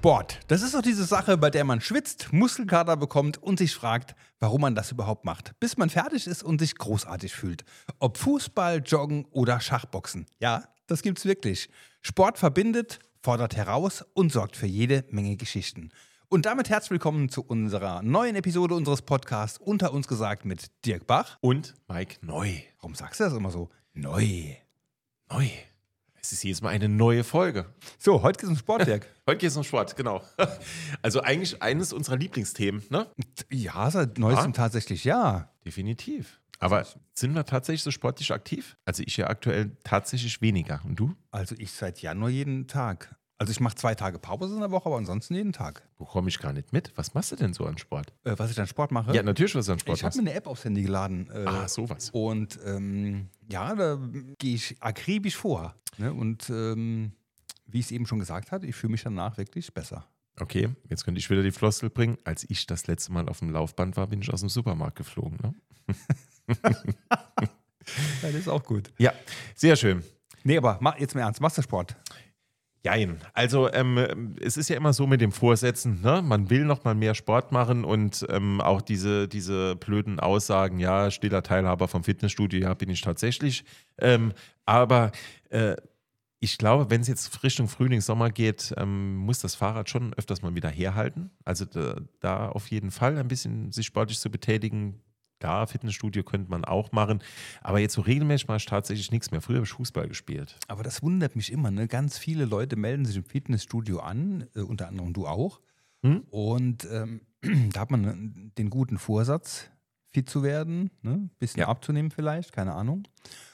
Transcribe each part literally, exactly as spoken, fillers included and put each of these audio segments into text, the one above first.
Sport, das ist doch diese Sache, bei der man schwitzt, Muskelkater bekommt und sich fragt, warum man das überhaupt macht, bis man fertig ist und sich großartig fühlt. Ob Fußball, Joggen oder Schachboxen. Ja, das gibt's wirklich. Sport verbindet, fordert heraus und sorgt für jede Menge Geschichten. Und damit herzlich willkommen zu unserer neuen Episode unseres Podcasts Unter uns gesagt mit Dirk Bach und Mike Neu. Warum sagst du das immer so? Neu. Neu. Es ist jedes Mal eine neue Folge. So, heute geht es um Sport, Dirk. Heute geht es um Sport, genau. Also eigentlich eines unserer Lieblingsthemen, ne? Ja, seit neuestem Ja? tatsächlich ja. Definitiv. Aber sind wir tatsächlich so sportlich aktiv? Also ich ja aktuell tatsächlich weniger. Und du? Also ich seit Januar jeden Tag. Also ich mache zwei Tage Pause in der Woche, aber ansonsten jeden Tag. Bekomme ich gar nicht mit. Was machst du denn so an Sport? Äh, was ich dann Sport mache? Ja, natürlich, was du an Sport Ich habe machst. mir eine App aufs Handy geladen. Äh, Ah, sowas. Und ähm, ja, da gehe ich akribisch vor. Ne? Und ähm, wie ich es eben schon gesagt habe, ich fühle mich danach wirklich besser. Okay, jetzt könnte ich wieder die Floskel bringen. Als ich das letzte Mal auf dem Laufband war, bin ich aus dem Supermarkt geflogen. Ne? Ja, das ist auch gut. Ja, sehr schön. Nee, aber mach, jetzt mal ernst, machst du Sport? Jein. Also ähm, es ist ja immer so mit dem Vorsätzen, ne? Man will noch mal mehr Sport machen und ähm, auch diese, diese blöden Aussagen, ja, stiller Teilhaber vom Fitnessstudio, ja, bin ich tatsächlich. Ähm, aber äh, ich glaube, wenn es jetzt Richtung Frühling, Sommer geht, ähm, muss das Fahrrad schon öfters mal wieder herhalten. Also da, da auf jeden Fall ein bisschen sich sportlich zu betätigen. Ja, Fitnessstudio könnte man auch machen, aber jetzt so regelmäßig mache ich tatsächlich nichts mehr. Früher habe ich Fußball gespielt. Aber das wundert mich immer, ne? Ganz viele Leute melden sich im Fitnessstudio an, äh, unter anderem du auch. Hm? Und ähm, da hat man den guten Vorsatz, fit zu werden, ne? Bisschen Ja. abzunehmen vielleicht, keine Ahnung.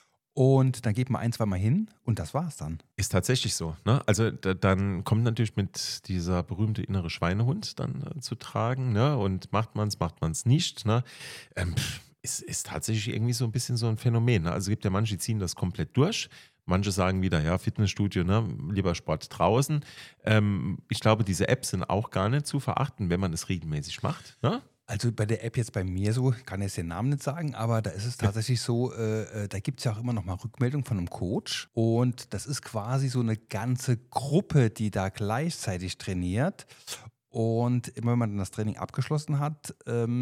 Und dann geht man ein, zwei Mal hin und das war's dann. Ist tatsächlich so. Ne? Also da, dann kommt natürlich mit dieser berühmte innere Schweinehund dann äh, zu tragen. Ne? Und macht man es, macht man es nicht. Ne? Ähm, pff, ist, ist tatsächlich irgendwie so ein bisschen so ein Phänomen. Ne? Also es gibt ja manche, die ziehen das komplett durch. Manche sagen wieder, ja, Fitnessstudio, ne? Lieber Sport draußen. Ähm, ich glaube, diese Apps sind auch gar nicht zu verachten, wenn man es regelmäßig macht. Ne? Also bei der App jetzt bei mir so, ich kann jetzt den Namen nicht sagen, aber da ist es tatsächlich so, äh, äh, da gibt es ja auch immer noch mal Rückmeldung von einem Coach und das ist quasi so eine ganze Gruppe, die da gleichzeitig trainiert und immer wenn man dann das Training abgeschlossen hat,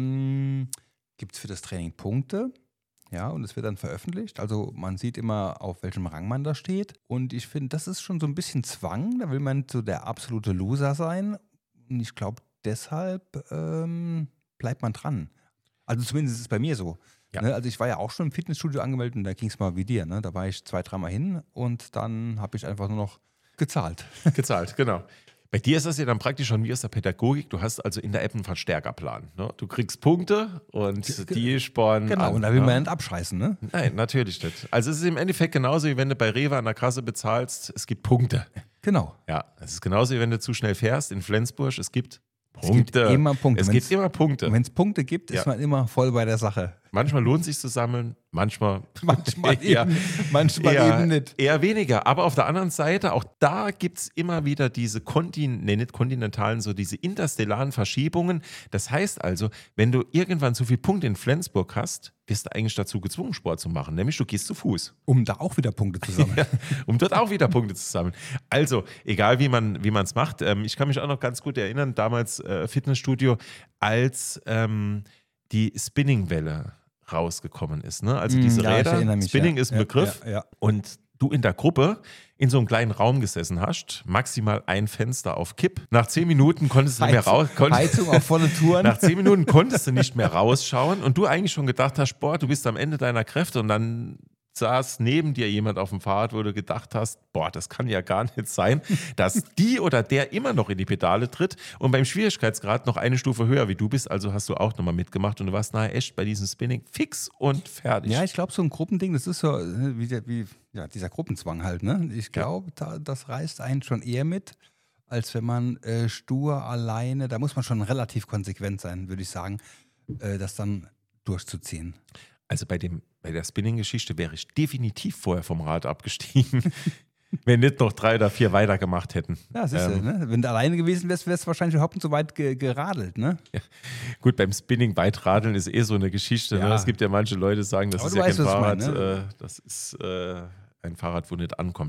ähm, gibt es für das Training Punkte, ja, und es wird dann veröffentlicht, also man sieht immer, auf welchem Rang man da steht und ich finde, das ist schon so ein bisschen Zwang, da will man so der absolute Loser sein und ich glaube deshalb, ähm, bleibt man dran. Also zumindest ist es bei mir so. Ja. Ne? Also ich war ja auch schon im Fitnessstudio angemeldet und da ging es mal wie dir. Ne? Da war ich zwei, dreimal hin und dann habe ich einfach nur noch gezahlt. Gezahlt, genau. Bei dir ist das ja dann praktisch schon wie aus der Pädagogik. Du hast also in der App einen Verstärkerplan. Ne? Du kriegst Punkte und die spornen Genau, an, und da will ne? man ja nicht abscheißen. Ne? Nein, natürlich nicht. Also es ist im Endeffekt genauso, wie wenn du bei Rewe an der Kasse bezahlst, es gibt Punkte. Genau. Ja, es ist genauso, wie wenn du zu schnell fährst in Flensburg, es gibt Es gibt Punkte. immer Punkte. Es Wenn's- gibt immer Punkte. Und wenn es Punkte gibt, ist Ja. man immer voll bei der Sache. Manchmal lohnt es sich zu sammeln, manchmal, Manchmal, eher, eben, manchmal eher, eben nicht. eher weniger. Aber auf der anderen Seite, auch da gibt es immer wieder diese Kontin nee, nicht kontinentalen, so diese interstellaren Verschiebungen. Das heißt also, wenn du irgendwann so viel Punkte in Flensburg hast, wirst du eigentlich dazu gezwungen, Sport zu machen. Nämlich du gehst zu Fuß. Um da auch wieder Punkte zu sammeln. Ja, um dort auch wieder Punkte zu sammeln. Also, egal wie man wie es macht. Ähm, ich kann mich auch noch ganz gut erinnern, damals äh, Fitnessstudio, als ähm, die Spinningwelle rausgekommen ist. Ne? Also Mm, diese ja, ich Räder, erinnere mich, Spinning ja. ist ein Ja, Begriff. ja, ja. Und du in der Gruppe in so einem kleinen Raum gesessen hast, maximal ein Fenster auf Kipp. Nach zehn Minuten konntest du nicht mehr raus. konntest- Heizung auf volle Touren. Nach zehn Minuten konntest du nicht mehr rausschauen und du eigentlich schon gedacht hast, boah, du bist am Ende deiner Kräfte und dann saß neben dir jemand auf dem Fahrrad, wo du gedacht hast, boah, das kann ja gar nicht sein, dass die oder der immer noch in die Pedale tritt und beim Schwierigkeitsgrad noch eine Stufe höher wie du bist, also hast du auch nochmal mitgemacht und du warst nachher echt bei diesem Spinning fix und fertig. Ja, ich glaube, so ein Gruppending, das ist so äh, wie, der, wie ja, dieser Gruppenzwang halt. Ne? Ich glaube, da, das reißt einen schon eher mit, als wenn man äh, stur alleine, da muss man schon relativ konsequent sein, würde ich sagen, äh, das dann durchzuziehen. Also bei, dem, bei der Spinning-Geschichte wäre ich definitiv vorher vom Rad abgestiegen, wenn nicht noch drei oder vier weitergemacht hätten. Ja, siehst du, Ähm, ne? Wenn du alleine gewesen wärst, wärst du wahrscheinlich überhaupt nicht so weit ge geradelt. Ne? Gut, beim Spinning weitradeln ist eh so eine Geschichte. Ja. Ne? Es gibt ja manche Leute, die sagen, das Aber ist du ja weißt, kein was ich Fahrrad, meine, ne? äh, das ist äh, ein Fahrrad, wo nicht ankommt.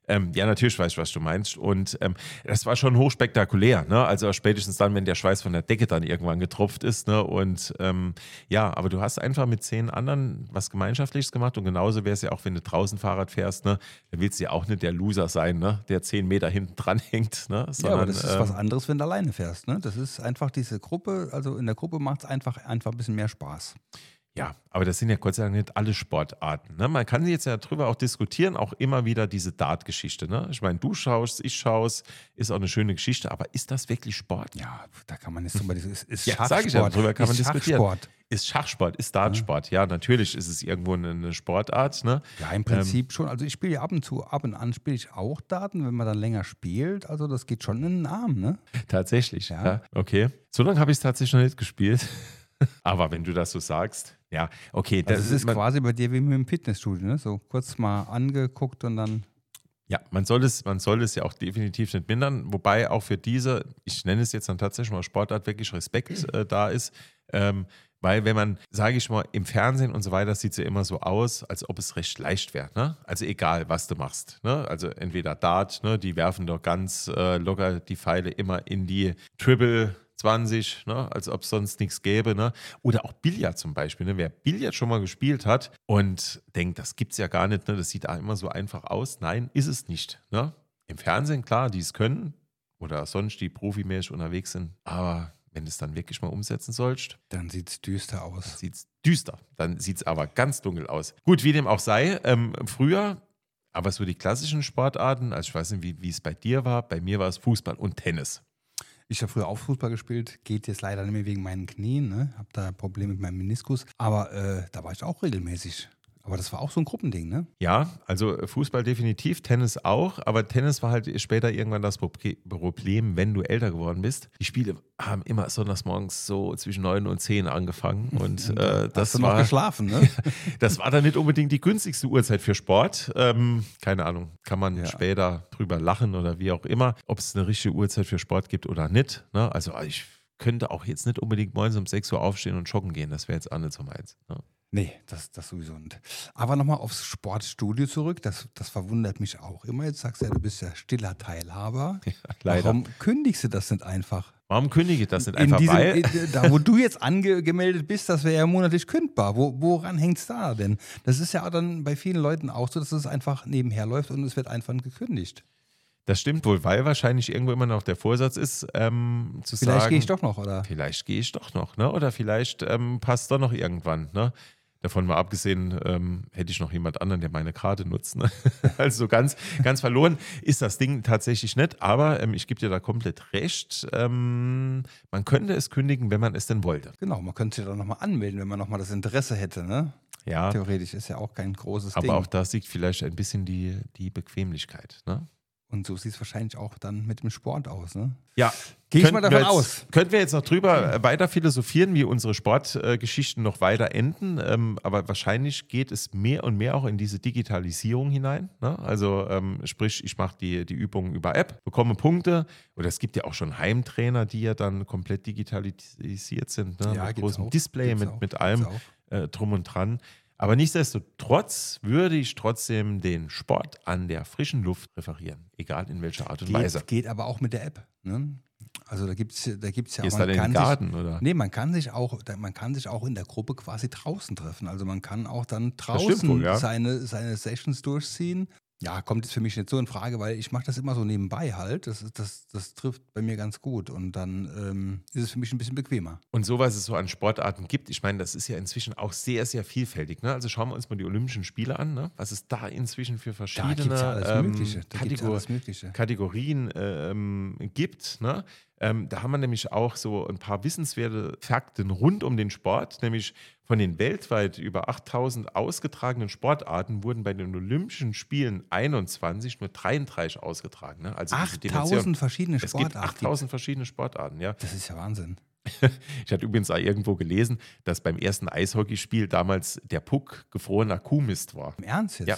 Ähm, ja, natürlich weiß ich, was du meinst. Und ähm, das war schon hochspektakulär. Ne? Also spätestens dann, wenn der Schweiß von der Decke dann irgendwann getropft ist. Ne? Und ähm, ja, aber du hast einfach mit zehn anderen was Gemeinschaftliches gemacht. Und genauso wäre es ja auch, wenn du draußen Fahrrad fährst. Ne? Da willst du ja auch nicht der Loser sein, ne? Der zehn Meter hinten dran hängt. Ne? Sondern, ja, aber das ist ähm, was anderes, wenn du alleine fährst. Ne? Das ist einfach diese Gruppe, also in der Gruppe macht es einfach, einfach ein bisschen mehr Spaß. Ja, aber das sind ja Gott sei Dank nicht alle Sportarten. Ne? Man kann jetzt ja darüber auch diskutieren, auch immer wieder diese Dart-Geschichte. Ne? Ich meine, du schaust, ich schaust, ist auch eine schöne Geschichte, aber ist das wirklich Sport? Ja, da kann man jetzt drüber diskutieren. Ist Ja, Schachsport. sage ich ja, darüber kann man ist diskutieren. Schachsport. Ist Schachsport, ist Dartsport. Ja, natürlich ist es irgendwo eine Sportart. Ne? Ja, im Prinzip ähm, schon. Also ich spiele ja ab und zu, ab und an spiele ich auch Daten, wenn man dann länger spielt. Also das geht schon in den Arm, ne? Tatsächlich, ja. ja. Okay. So lange habe ich es tatsächlich noch nicht gespielt. Aber wenn du das so sagst, ja, okay. Das also es ist man, quasi bei dir wie mit dem Fitnessstudio, ne? So kurz mal angeguckt und dann. Ja, man soll es, man soll es ja auch definitiv nicht mindern, wobei auch für diese, ich nenne es jetzt dann tatsächlich mal Sportart, wirklich Respekt äh, da ist. Ähm, weil wenn man, sage ich mal, im Fernsehen und so weiter sieht es ja immer so aus, als ob es recht leicht wäre. Ne? Also egal, was du machst. Ne? Also entweder Dart, ne? Die werfen doch ganz äh, locker die Pfeile immer in die Triple zwanzig, ne? Als ob es sonst nichts gäbe. Ne? Oder auch Billard zum Beispiel. Ne? Wer Billard schon mal gespielt hat und denkt, das gibt es ja gar nicht, ne? Das sieht da immer so einfach aus. Nein, ist es nicht. Ne? Im Fernsehen, klar, die es können oder sonst die profimäßig unterwegs sind, aber wenn du es dann wirklich mal umsetzen sollst, dann sieht es düster aus. Dann sieht es düster. Dann sieht es aber ganz dunkel aus. Gut, wie dem auch sei, ähm, früher, aber so die klassischen Sportarten, also ich weiß nicht, wie es bei dir war, bei mir war es Fußball und Tennis. Ich habe früher auch Fußball gespielt, geht jetzt leider nicht mehr wegen meinen Knien, ne? Habe da Probleme mit meinem Meniskus, aber äh, da war ich auch regelmäßig. Aber das war auch so ein Gruppending, ne? Ja, also Fußball definitiv, Tennis auch, aber Tennis war halt später irgendwann das Problem, wenn du älter geworden bist. Die Spiele haben immer sonntags morgens so zwischen neun und zehn angefangen und äh, das Hast du war noch geschlafen, ne? Das war dann nicht unbedingt die günstigste Uhrzeit für Sport. Ähm, keine Ahnung, kann man ja später drüber lachen oder wie auch immer, ob es eine richtige Uhrzeit für Sport gibt oder nicht. Ne? Also ich könnte auch jetzt nicht unbedingt morgens um sechs Uhr aufstehen und joggen gehen, das wäre jetzt auch nicht so meins. Ne? Nee, das, das sowieso nicht. Aber nochmal aufs Sportstudio zurück, das, das verwundert mich auch immer. Jetzt sagst du ja, du bist ja stiller Teilhaber. Ja, leider. Warum kündigst du das nicht einfach? Warum kündige ich das nicht in einfach? Diesem, weil in, da, wo du jetzt angemeldet bist, das wäre ja monatlich kündbar. Wo, woran hängt es da denn? Das ist ja dann bei vielen Leuten auch so, dass es einfach nebenher läuft und es wird einfach gekündigt. Das stimmt wohl, weil wahrscheinlich irgendwo immer noch der Vorsatz ist, ähm, zu vielleicht sagen... Vielleicht gehe ich doch noch, oder? Vielleicht gehe ich doch noch, ne? Oder vielleicht ähm, passt doch noch irgendwann, ne? Davon mal abgesehen, ähm, hätte ich noch jemand anderen, der meine Karte nutzt. Ne? Also ganz, ganz verloren ist das Ding tatsächlich nicht. Aber ähm, ich gebe dir da komplett recht. Ähm, man könnte es kündigen, wenn man es denn wollte. Genau, man könnte sich da nochmal anmelden, wenn man nochmal das Interesse hätte. Ne? Ja. Theoretisch ist ja auch kein großes aber Ding. Aber auch da siegt vielleicht ein bisschen die, die Bequemlichkeit. Ne? Und so sieht es wahrscheinlich auch dann mit dem Sport aus, ne? Ja. Gehe ich mal davon jetzt, aus. Könnten wir jetzt noch drüber weiter philosophieren, wie unsere Sportgeschichten noch weiter enden. Ähm, aber wahrscheinlich geht es mehr und mehr auch in diese Digitalisierung hinein. Ne? Also ähm, sprich, ich mache die, die Übungen über App, bekomme Punkte. Oder es gibt ja auch schon Heimtrainer, die ja dann komplett digitalisiert sind. Ne? Ja, mit gibt's großem auch. Display, Gibt's mit, auch. mit allem äh, drum und dran. Aber nichtsdestotrotz würde ich trotzdem den Sport an der frischen Luft präferieren, egal in welcher Art und geht, Weise. Geht aber auch mit der App. Ne? Also da gibt es da gibt's ja Gehst auch. Man dann in den Garten, sich, oder? Nee, man kann sich auch, man kann sich auch in der Gruppe quasi draußen treffen. Also man kann auch dann draußen wohl, ja. seine, seine Sessions durchziehen. Ja, kommt jetzt für mich nicht so in Frage, weil ich mache das immer so nebenbei halt. Das, das, das trifft bei mir ganz gut und dann ähm, ist es für mich ein bisschen bequemer. Und so, was es so an Sportarten gibt, ich meine, das ist ja inzwischen auch sehr, sehr vielfältig. Ne? Also schauen wir uns mal die Olympischen Spiele an, ne? Was es da inzwischen für verschiedene da gibt's ja alles ähm, Mögliche. Da Kategor- gibt's alles Mögliche. Kategorien ähm, gibt. Ne? Ähm, da haben wir nämlich auch so ein paar wissenswerte Fakten rund um den Sport, nämlich von den weltweit über achttausend ausgetragenen Sportarten wurden bei den Olympischen Spielen einundzwanzig, nur dreiunddreißig ausgetragen. Ne? Also achttausend verschiedene Sportarten. Es gibt achttausend verschiedene Sportarten, ja. Das ist ja Wahnsinn. Ich hatte übrigens auch irgendwo gelesen, dass beim ersten Eishockeyspiel damals der Puck gefrorener Kuhmist war. Im Ernst jetzt? Ja.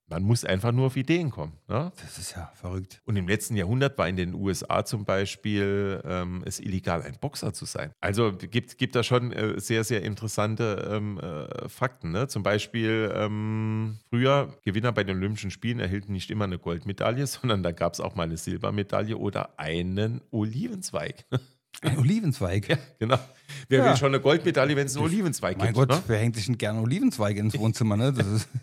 Man muss einfach nur auf Ideen kommen. Ne? Das ist ja verrückt. Und im letzten Jahrhundert war in den U S A zum Beispiel ähm, es illegal, ein Boxer zu sein. Also gibt, gibt da schon äh, sehr, sehr interessante ähm, äh, Fakten. Ne? Zum Beispiel ähm, früher, Gewinner bei den Olympischen Spielen erhielten nicht immer eine Goldmedaille, sondern da gab es auch mal eine Silbermedaille oder einen Olivenzweig. Ein Olivenzweig? Ja, genau. Wer Ja. will schon eine Goldmedaille, wenn es einen Olivenzweig Mein gibt? Gott, Ne? wer hängt sich denn gerne Olivenzweige ins Wohnzimmer? Ne? Das ist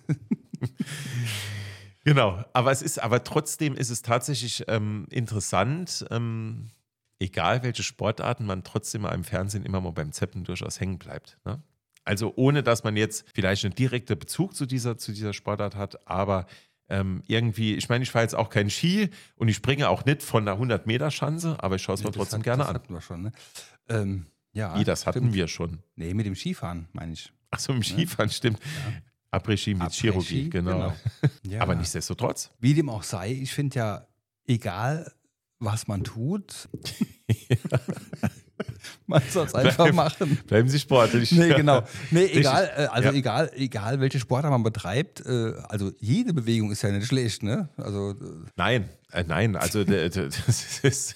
Genau, aber es ist, aber trotzdem ist es tatsächlich ähm, interessant, ähm, egal welche Sportarten man trotzdem mal im Fernsehen immer mal beim Zeppen durchaus hängen bleibt. Ne? Also ohne, dass man jetzt vielleicht einen direkten Bezug zu dieser, zu dieser Sportart hat, aber ähm, irgendwie, ich meine, ich fahre jetzt auch kein Ski und ich springe auch nicht von einer hundert-Meter-Schanze, aber ich schaue es mir das trotzdem hat, gerne das an. hatten wir schon, ne? Ähm, ja, Wie, das hatten stimmt. wir schon. Nee, mit dem Skifahren, meine ich. Achso, im Skifahren, stimmt. Après-Ski mit Après-Ski, Chirurgie, genau. Ja. Aber nichtsdestotrotz. Wie dem auch sei, ich finde ja, egal was man tut, man soll es einfach Bleib- machen. Bleiben Sie sportlich. Nee, genau. Nee, Richtig. egal, äh, also Ja. egal, egal, welche Sportart man betreibt, äh, also jede Bewegung ist ja nicht schlecht, ne? Also äh, Nein, äh, nein, also d- d- das ist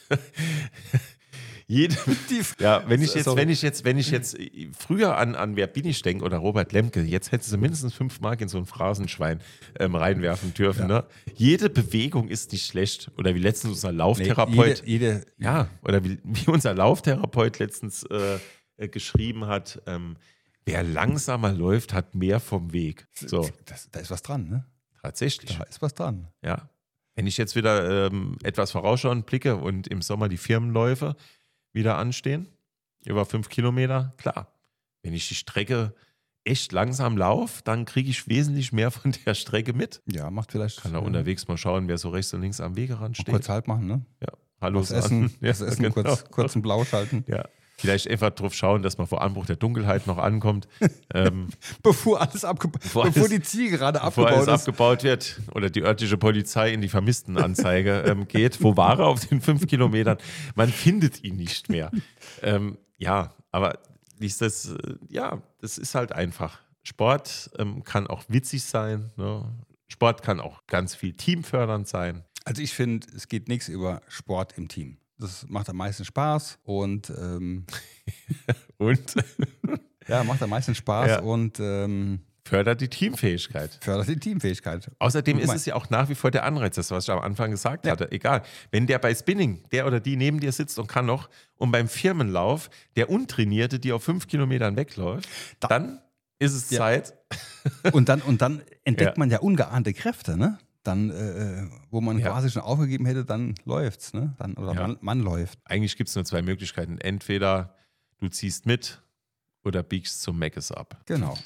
jede, die, ja, wenn ich jetzt, Sorry. wenn ich jetzt, wenn ich jetzt früher an, an Wer bin ich denke oder Robert Lemke, jetzt hätte sie mindestens fünf Mark in so ein Phrasenschwein ähm, reinwerfen dürfen. Ja. Ne? Jede Bewegung ist nicht schlecht. Oder wie letztens unser nee, Lauftherapeut, jede, jede, ja, oder wie, wie unser Lauftherapeut letztens äh, äh, geschrieben hat, ähm, wer langsamer läuft, hat mehr vom Weg. So, das, da ist was dran, ne? tatsächlich. Da ist was dran. Ja. Wenn ich jetzt wieder ähm, etwas vorausschauend blicke und im Sommer die Firmenläufe wieder anstehen, über fünf Kilometer, klar. Wenn ich die Strecke echt langsam laufe, dann kriege ich wesentlich mehr von der Strecke mit. Ja, macht vielleicht. Kann da äh, unterwegs mal schauen, wer so rechts und links am Wegerand mal steht. kurz halt machen, ne? Ja. Hallo Das Essen, sagen. Ja, das Essen genau. kurz, kurz in Blau schalten. Ja. Vielleicht einfach drauf schauen, dass man vor Anbruch der Dunkelheit noch ankommt. ähm, Bevor alles abgebaut, Bevor bevor, alles- die Zielgerade Bevor abgebaut alles ist. abgebaut wird oder die örtliche Polizei in die Vermisstenanzeige ähm, geht. Wo war er auf den fünf Kilometern? Man findet ihn nicht mehr. Ähm, ja, aber ist das, äh, ja, das ist halt einfach. Sport ähm, kann auch witzig sein. Ne? Sport kann auch ganz viel teamfördernd sein. Also ich finde, es geht nichts über Sport im Team. Das macht am meisten Spaß und ähm, Und ja, macht am meisten Spaß Ja. und ähm, fördert die Teamfähigkeit. fördert die Teamfähigkeit. Außerdem Guck ist mal. es ja auch nach wie vor der Anreiz, das, was ich am Anfang gesagt Ja. hatte. Egal, wenn der bei Spinning, der oder die neben dir sitzt und kann noch, und beim Firmenlauf der Untrainierte, die auf fünf Kilometern wegläuft, Da- dann ist es Ja. Zeit. Und dann, und dann entdeckt Ja. man ja ungeahnte Kräfte, ne? Dann, äh, wo man Ja. quasi schon aufgegeben hätte, dann läuft's, ne? Dann, oder Ja. man, man läuft. Eigentlich gibt es nur zwei Möglichkeiten. Entweder du ziehst mit oder biegst zum Meckes ab. Genau.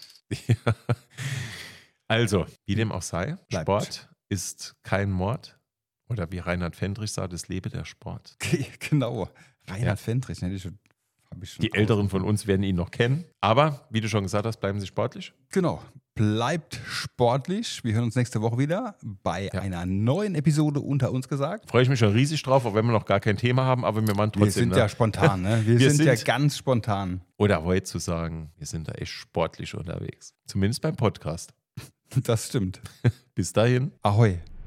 Also, wie dem auch sei, Bleibt. Sport ist kein Mord. Oder wie Reinhard Fendrich sagt, es lebe der Sport. Genau. Reinhard Ja. Fendrich, ne? Die schon, hab ich schon Die Älteren tausend- von uns werden ihn noch kennen. Aber, wie du schon gesagt hast, bleiben sie sportlich. Genau. Bleibt sportlich. Wir hören uns nächste Woche wieder bei Ja. einer neuen Episode unter uns gesagt. Freue ich mich schon riesig drauf, auch wenn wir noch gar kein Thema haben, aber wir machen Wir trotzdem. sind ne? ja spontan, ne? Wir, Wir sind, ja sind- ganz spontan. Oder heute zu sagen, wir sind da echt sportlich unterwegs. Zumindest beim Podcast. Das stimmt. Bis dahin. Ahoi.